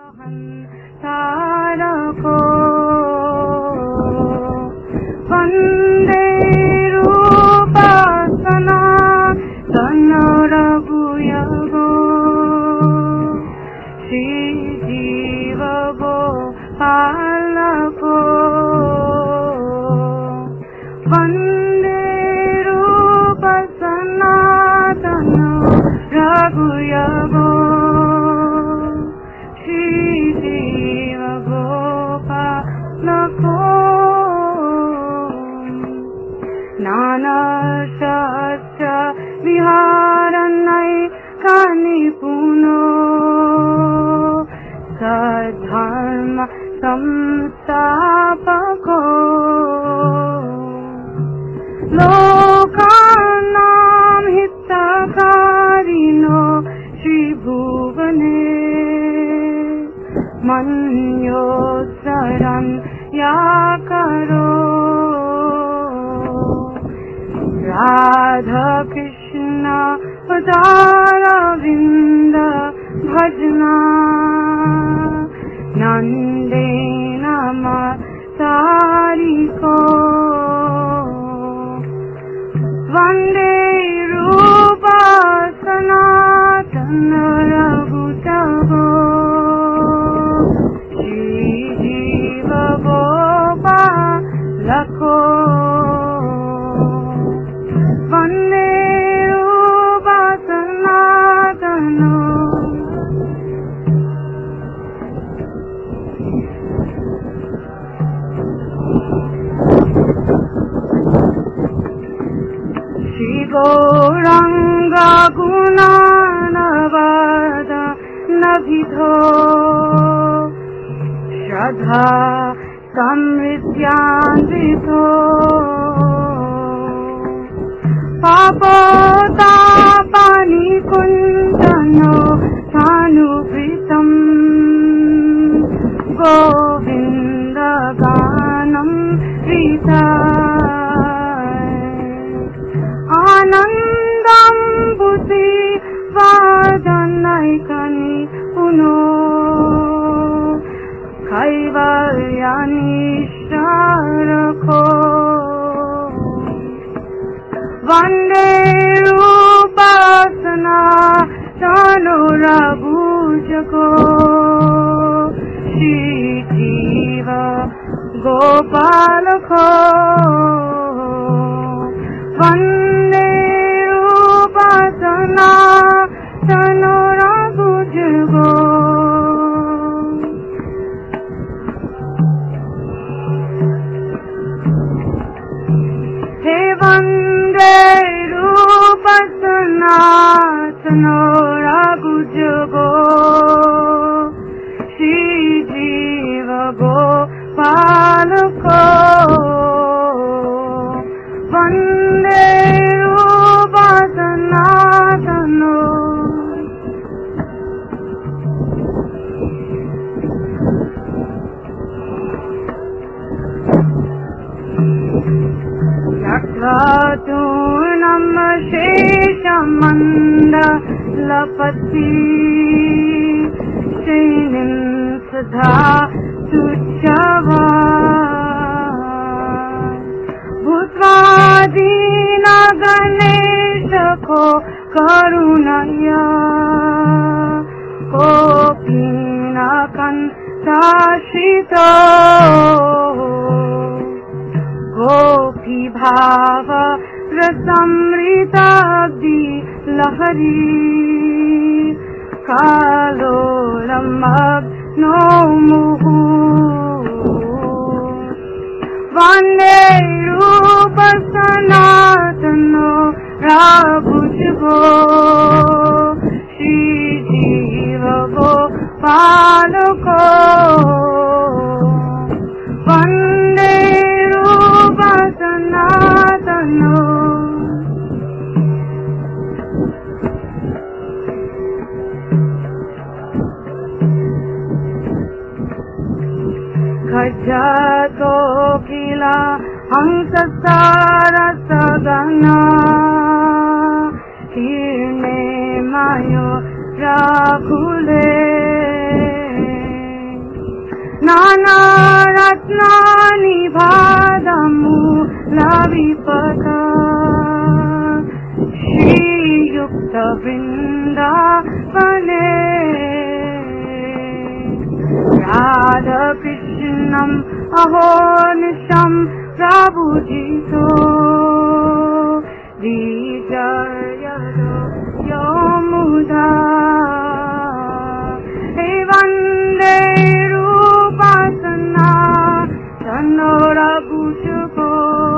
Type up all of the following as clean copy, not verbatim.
तारको वन्दे रूपसना तन्नरगुयगो श्रीजीव गोपालको वन्दे रूपसना तन्नरगुयगो नानाशस्य विहारन्नै कानिपुनो सद्धर्म संस्थापको लोकानां हितकारिणो श्रीभुवने मन्योत्सरन् या करो राधा कृष्ण पदारविन्द भजना नन्देन तारिको वन्दे रूप सनातन रघुतगो श्रीजीव गोपालको वन्दे रूप सनातनो श्री गौरांग गुणानवद नभिधो श्रद्धा समृद्ध्यान्वितो पापोतापानि कुञ्जनो सानुभृतम् गोविन्दगानं प्रीताय आनन्दं बुद्धिवादनैकनि पुनो कैवल्यानिष्टारको वन्दे रूपसना तनुरभुजगो श्रीजीव गोपालको वन्दे रूपसना तनुरभुजगो हे वन्दे रूपसनातनो रघुजगो श्रीजीव गोपालको वन्दे रूपसनातनो तूर्णं शेषमण्डलपति श्रीनिं सदा तुच्छवा भूत्वा दीनगणेशको करुणया कोऽपि न कन्दाश्रितो गोपी भाव रसमृताब्धि लहरी कालोलमग्नो मुहुः वन्दे रूप सनातनो रघुजगो श्रीजीव गोपालको वन्दे रूप सनातनो गजतो किला हंस सारसगना कीर्णे मायो राघुले रत्नानि भादमूलविपथा श्रीयुक्तवृन्दावने राधाकृष्णम् अहोनिशम् प्रभुजितो विजयतो यमुदा हे वन्दे रूपसना तन्नोरभुजगो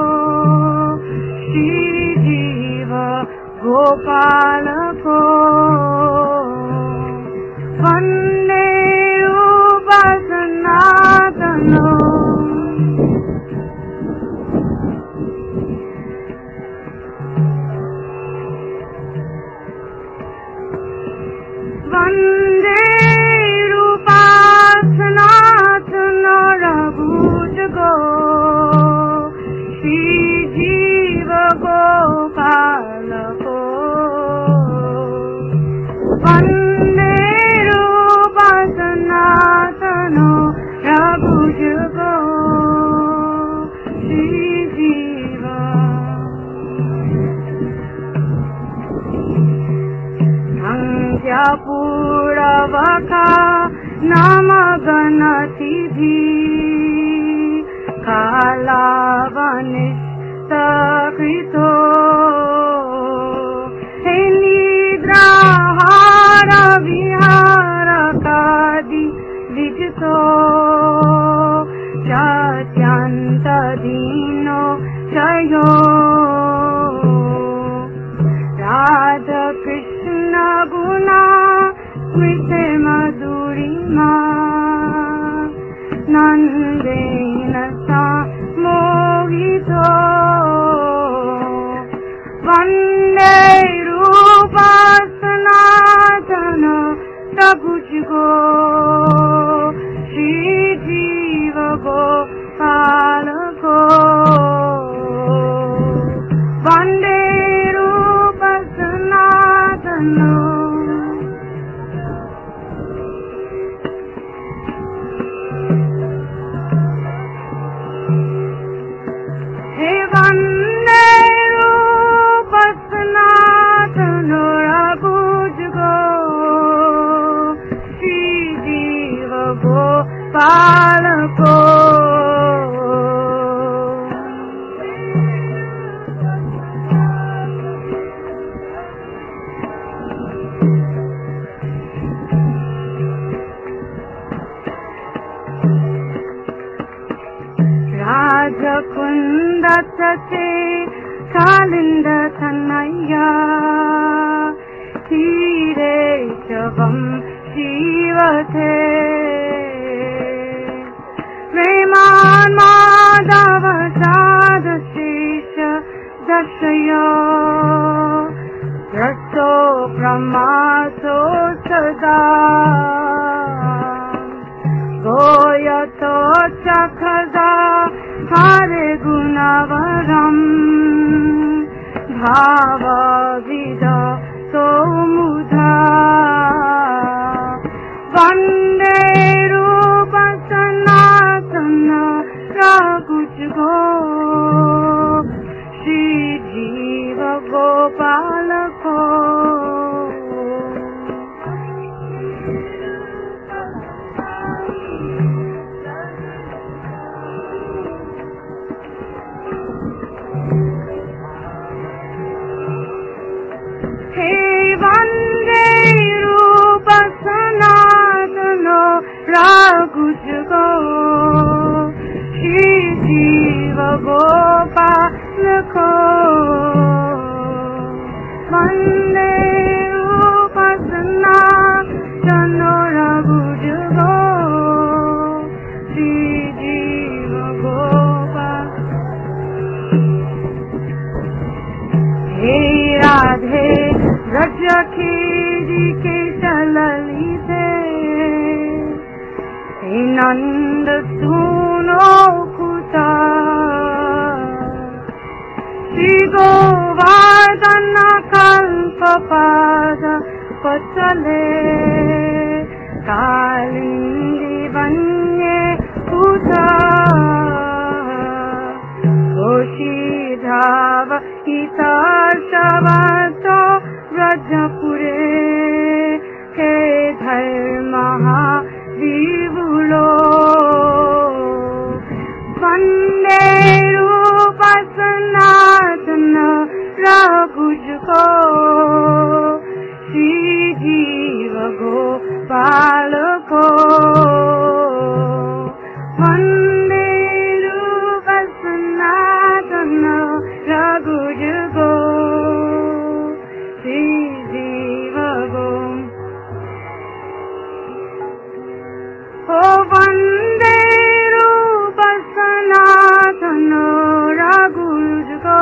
श्रीजीव गोपालको वन्दे रूपसना तन्नो वन्दे रूपासनाथनरभुजगो श्रीजीव गोपालको वन्दे रूपासनाथनरभुजगो श्रीजीव पूरवका नामगणतिभि कालावनिष्टकृतो हे निद्राहार विहारकादि विजितो चात्यन्तदीनो जयो राधाकृष्ण गुणा स्मृते मधुरिमा नन्देन सा मोहितो वन्दे रूपसनातन प्रभुजगो श्रीजीव गोपालको वन्दे हे वन्दे रूपसनातनरभुजगो श्रीजीव गोपालको राजकुन्दतटे कालिन्दतनया तीरे शवं जीवते प्रेमान् माधव साधुशेष दर्शय रसो प्रमासो सदा गोयतो चखदा हरे गुणवरम् भावविद सोमुधा वन्दे रूपसनातन प्रभुजगो श्रीजीव गोपालको हे वन्दे रूपसनातन प्रभुजगो श्रीजीव गोपालको वन्दे रूपसनातन प्रभुजगो श्रीजीव गोपालको हे राधे रज खेरी के चललिते हे नंद सुनो कुता श्री गोवर्धन कल्प पाद पचले Kalindi वन्ये Oh, Vande Rupa Sanatana Raghujgo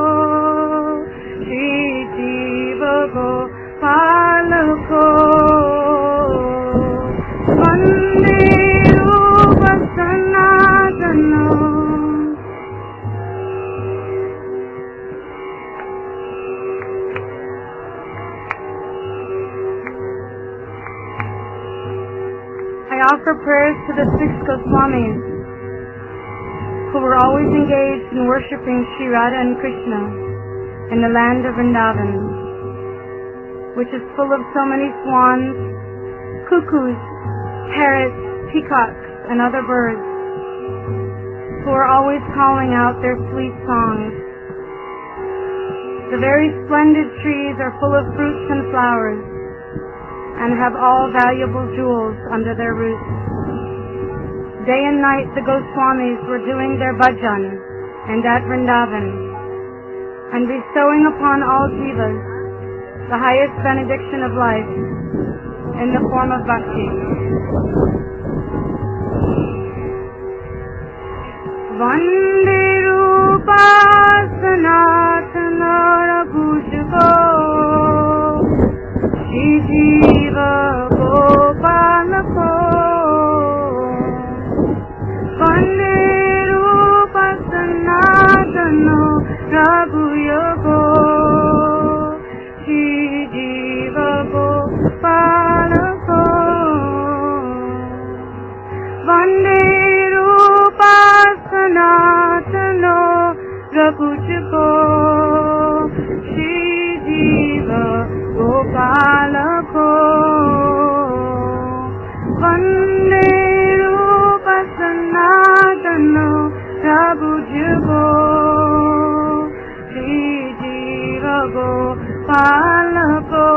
Shri Jiva Gopalako Vande Rupa Sanatana. I offer prayers to the 6 Goswamis who were always engaged in worshipping Sri Radha and Krishna in the land of Vrindavan, which is full of so many swans, cuckoos, parrots, peacocks, and other birds, who are always calling out their sweet songs. The very splendid trees are full of fruits and flowers, and have all valuable jewels under their roots. Day and night the Goswamis were doing their bhajan and at Vrindavan, and bestowing upon all jivas the highest benediction of life in the form of bhakti. Vande Rupa Sanatana Raghujgo Shri Jiva Gopalako Vande Rupa Sanatana Raghujgo Shri Jiva Gopalako Vande Rupa Sanatana Raghujgo Shri Jiva Gopalako Vande Rupa Sanatana Raghujgo Shri Jiva Gopalako.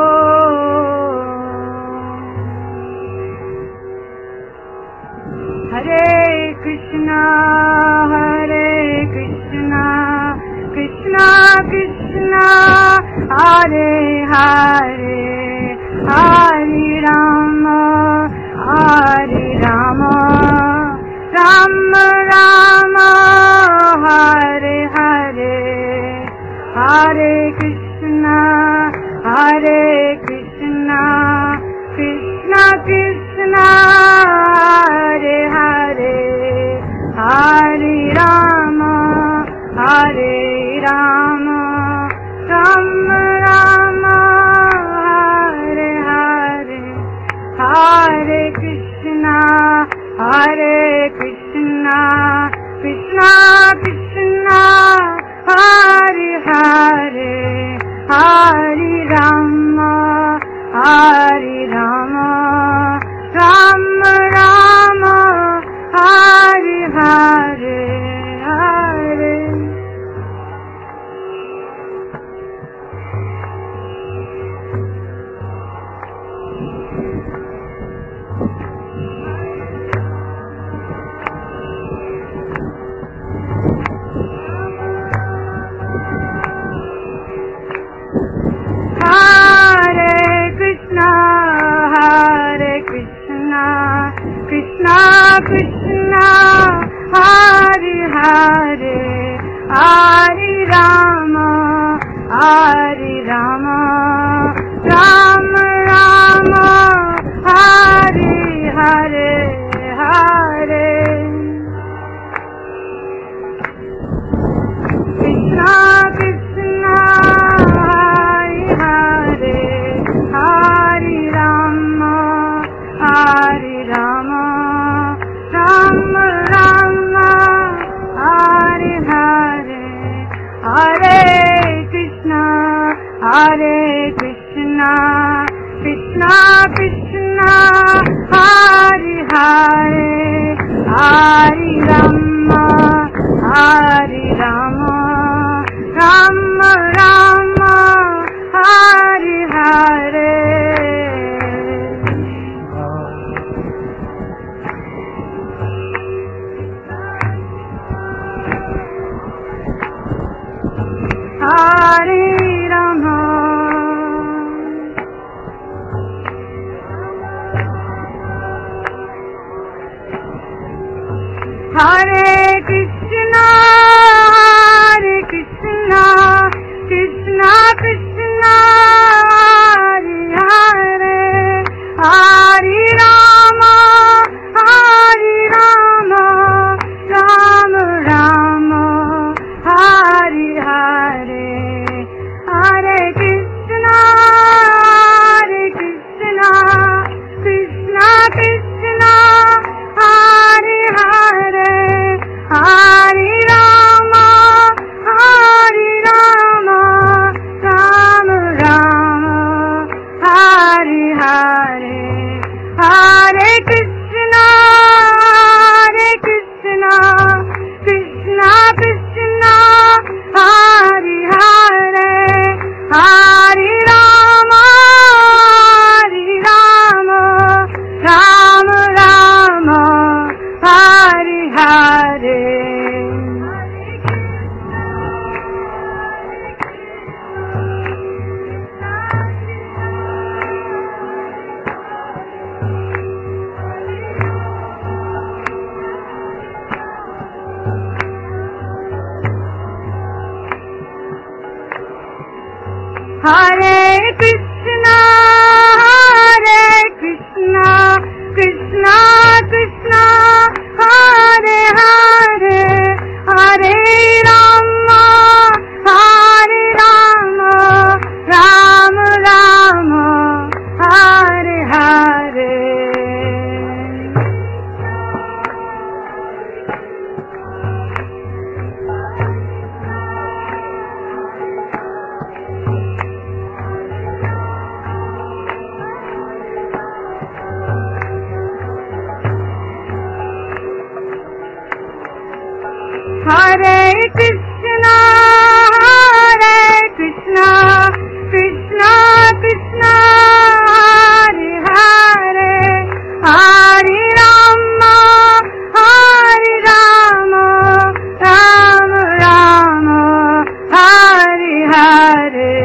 Hare Krishna, Hare Krishna, Krishna Krishna, Hare Hare, Hare Rama, Hare Rama, Rama Rama, Hare Hare, Hare Krishna, Hare Krishna, Krishna Krishna, Hare Hare, Hare Rama, Hare Rama, Rama Rama, Hare Hare, Hare Krishna, Hare Krishna, Krishna Krishna, Hare Hare, Hare Rama, Hare Rama, Rama Rama, Hare Hare, Hare. Hare Krishna, Hare Krishna, Krishna Krishna, Hare Hare, Hare Rama, Hare Rama, Rama Rama, Hare Hare, Hare. Krishna Krishna, Hare Hare, Hare Rama, Hare Rama, Rama Rama, Hare Hare, Hare Krishna, Hare Krishna, Krishna Krishna, Hare Hare, Hare Rama, Hare Rama, Rama Rama, Hare Hare. Hare Rama, Hare Krishna, Hare Krishna, Krishna Krishna, Hare Hare, Hare Rama, Hare Rama, Rama Rama, Hare Hare, Hare Krishna, Hare Krishna, Krishna Krishna, Hare Hare, Hare Rama, Hare Rama, Rama Rama, Hare Hare, Hare Krishna, Hare Krishna, Krishna Krishna, Hare Hare, Hare Rama, Hare Rama, Rama Rama, Hare Hare. Hare Krishna, Hare Krishna, Krishna Krishna, Hare Hare, Hare Rama, Hare Rama, Rama Rama, Hare Hare. Hare Krishna, Hare Krishna, Krishna Krishna, Hare Hare, Hare Rama, Hare Rama, Rama Rama, Hare Hare.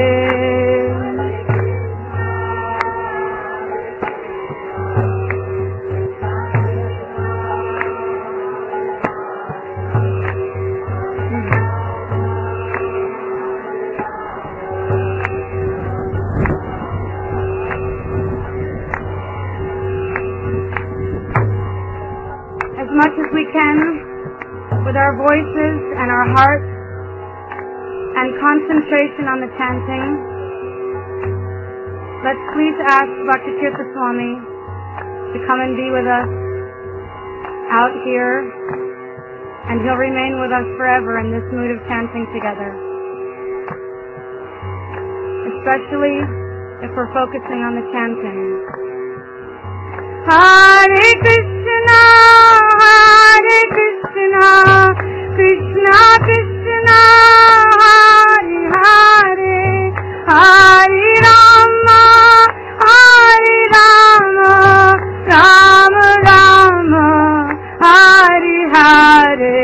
As much as we can, with our voices and our hearts and concentration on the chanting, let's please ask Bhakti Tirtha Swami to come and be with us out here, and he'll remain with us forever in this mood of chanting together, especially if we're focusing on the chanting. Hare Krishna, Hare Krishna, Krishna Krishna, Hare Hare, Hare Rama, Hare Rama, Rama Rama, Hare Hare.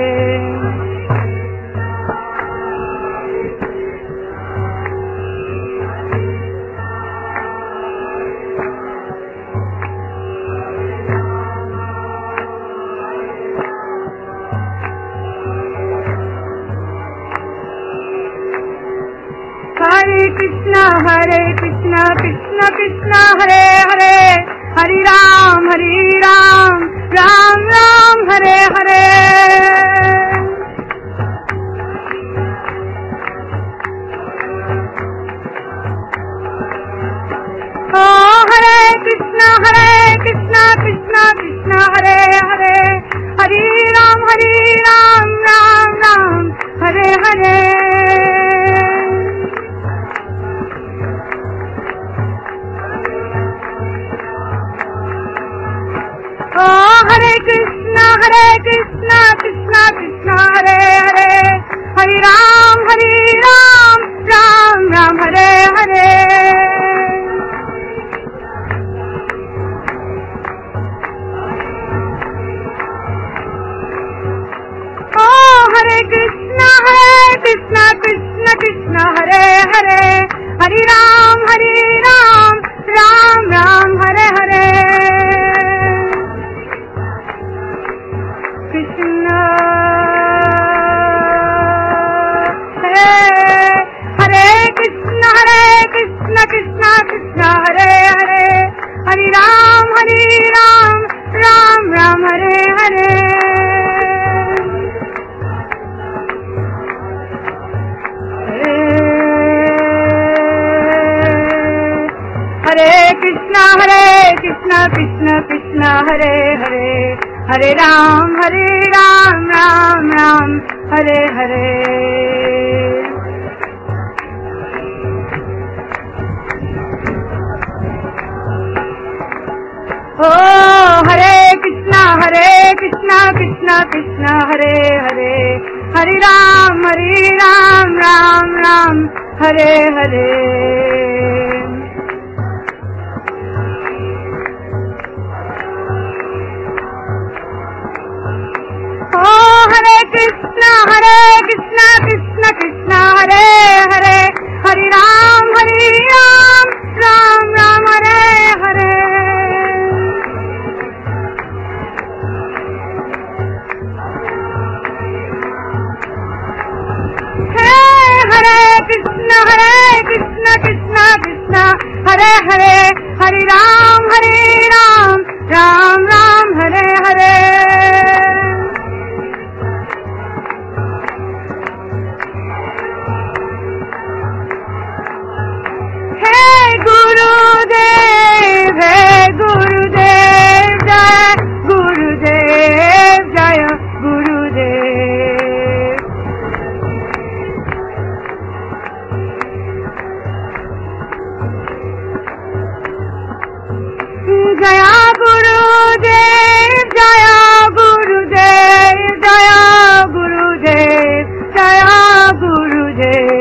Hare Krishna, Krishna Krishna, Hare Hare, Hare Ram, Ram Ram, Hare Hare. Oh, Hare Krishna, Krishna Krishna, Hare Hare, Hare Ram, Ram Ram, Hare Hare. Oh, Hare Krishna, Krishna Krishna, Hare Hare, Hare Ram, Ram Ram, Hare Hare. Oh, Hare Krishna, Krishna Hare Hare, Hare Ram, Ram Ram, Hare Hare. Krishna Ram Hare Hare Hare Krishna Krishna Krishna Hare Hare Hare Ram Ram Ram Hare Hare ओ हरे कृष्णा कृष्ण कृष्ण हरे हरे हरे राम राम राम हरे हरे हरे कृष्णा कृष्ण कृष्ण हरे हरे हरे राम राम राम हरे हरे हरे कृष्ण कृष्ण कृष्ण हरे हरे हरे राम राम राम हरे हरे गुरुदेव जय गुरुदेव जय गुरुदेव जय गुरुदेव जय गुरुदेव जय गुरुदेव जय गुरुदेव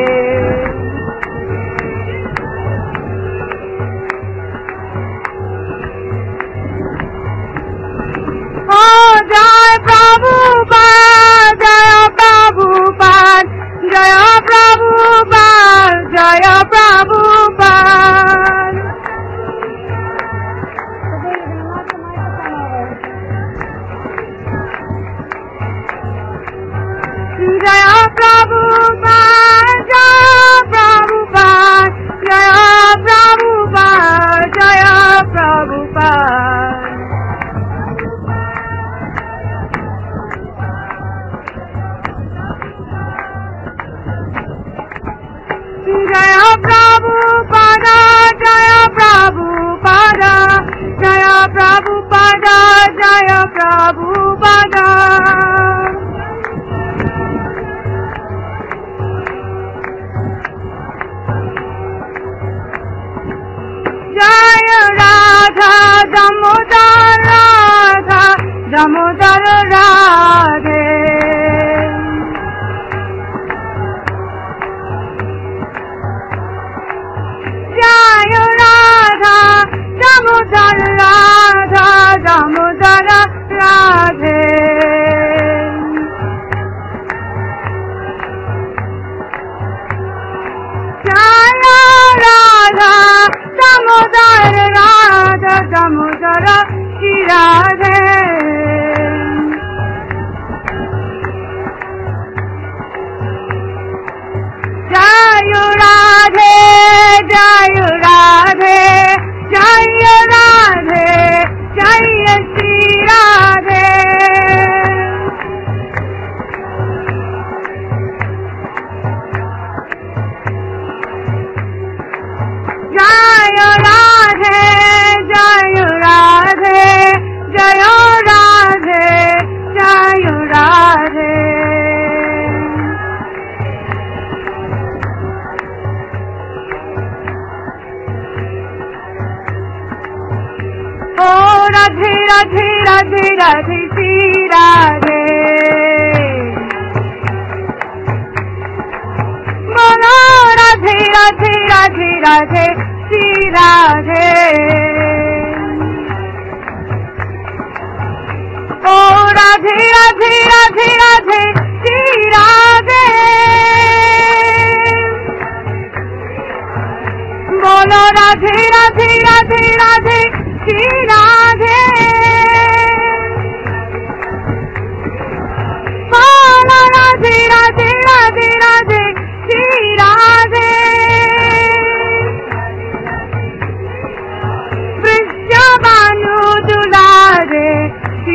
जय प्रभुपाद जय प्रभुपाद जय प्रभुपाद जय प्रभुपाद जय प्रभुपाद जय प्रभुपाद जय प्रभुपाद जय प्रभुपाद जय प्रभुपाद जय प्रभुपाद जय प्रभुपाद जय प्रभुपाद जय राधा दामोदर राधे जय राधा दामोदर राधे जय राधा दामोदर श्री राधे जय राधे जय राधे जय राधे जय श्री राधे जय राधे जय राधे जय राधे जय राधे ओ राधे राधे राधे राधे श्री राधे बोलो राधे राधे राधे राधे श्री राधे ओ राधे राधे राधे राधे श्री राधे बोलो राधे राधे राधे राधे श्री राधे बोलो राधे राधे राधे राधे श्री राधे वृषभानु दुलारे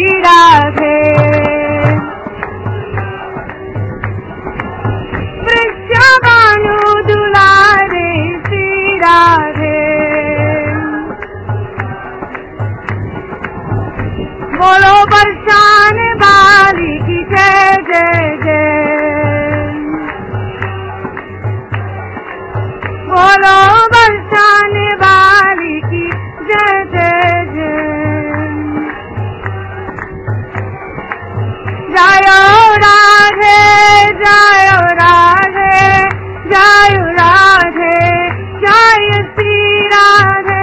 बोलो बरसाने वाली की जय जय जय, बोलो बरसाने वाली की जय जय जय। जायो राधे जायो राधे जायो राधे जय श्री राधे।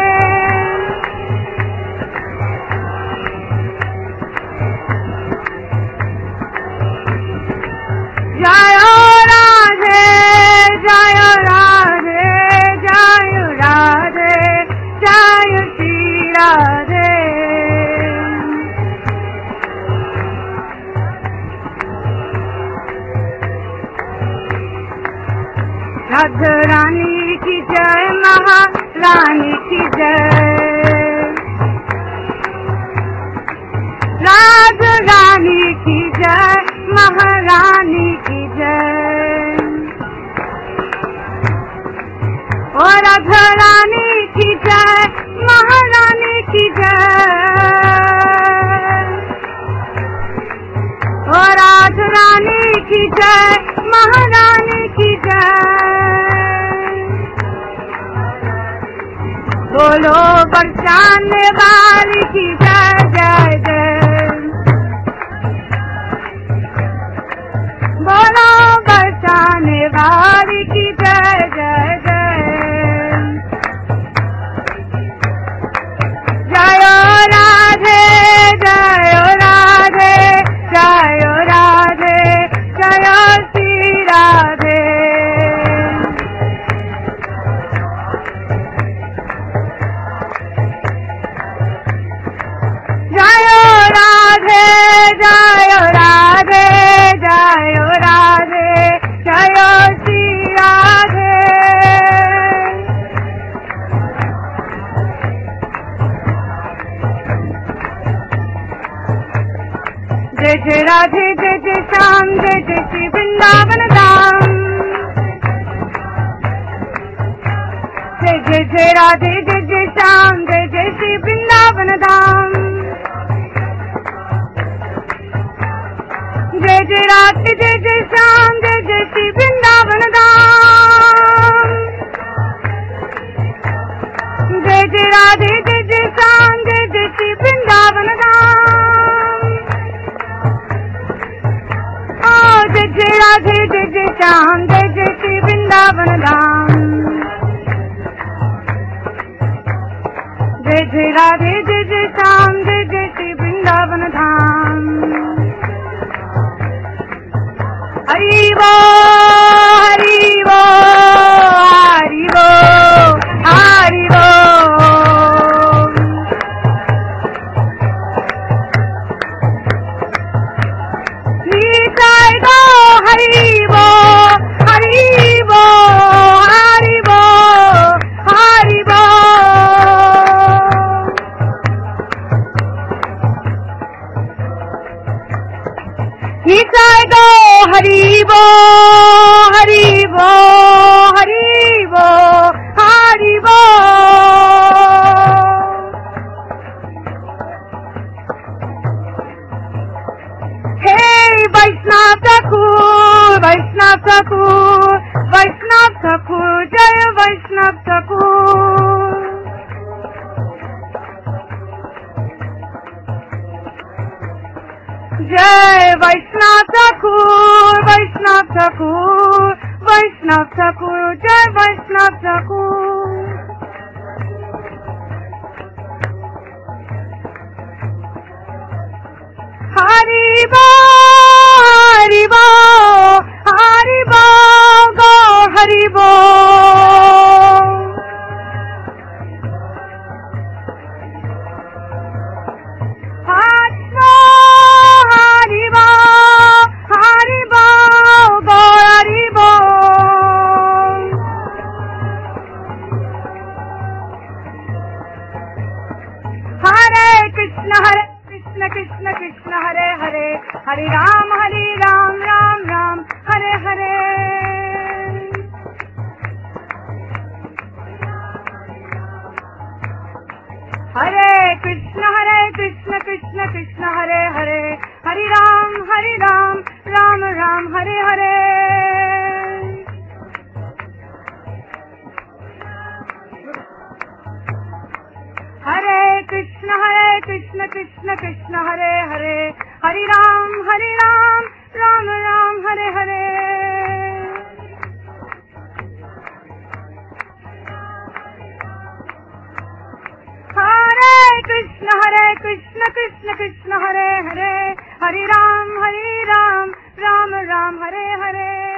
जायो राधे जायो राधे जायो राधे जय श्री राधे। राधा रानी की जय महारानी की जय, राधा रानी की जय महारानी की जय। ओ राधा रानी की जय महारानी की जय, ओ राधा रानी की जय महारानी की जय। बोलो बरसाने वाली की जय जय जय, बोलो बरसाने वाली की जय जय जय। जयो राधे जयो राधे जयो राधे जयो श्री राधे। जयो राधे जयो राधे जयो राधे जयो श्री राधे। जय जय राधे जय जय श्याम जय जय श्री वृंदावन धाम। जय जय जय राधे जय जय श्याम जय जय श्री वृंदावन धाम। जय जय राधे जय जय श्याम जय जय श्री वृंदावन धाम। जय जय राधे जय जय श्याम जय जय श्री वृंदावन धाम। ओ जय जय राधे जय जय श्याम जय जय श्री वृंदावन धाम। जय जय राधे जय जय श्याम जय जय श्री वृंदावन धाम। हरि वो हरि वो हरि वो हरि वो। निताय गो हरि वो हरि वो हरि वो हरि वो। निताय गो हरि वो हरि वो हरि वो हरि वो। हे वैष्णव ठाकुर वैष्णव ठाकुर वैष्णव ठाकुर जय वैष्णव ठाकुर। जय वैष्णव ठाकुर वैष्णव ठाकुर वैष्णव ठाकुर जय वैष्णव ठाकुर। हरि बो हरि बो हरि बो गो हरि बो। कृष्ण कृष्ण हरे हरे हरे राम राम राम हरे हरे। हरे कृष्ण कृष्ण कृष्ण हरे हरे, हरे राम राम राम हरे हरे। हरे कृष्ण कृष्ण कृष्ण हरे हरे, हरे राम राम राम हरे हरे। हरे कृष्ण कृष्ण कृष्ण हरे हरे, हरे राम राम राम हरे हरे।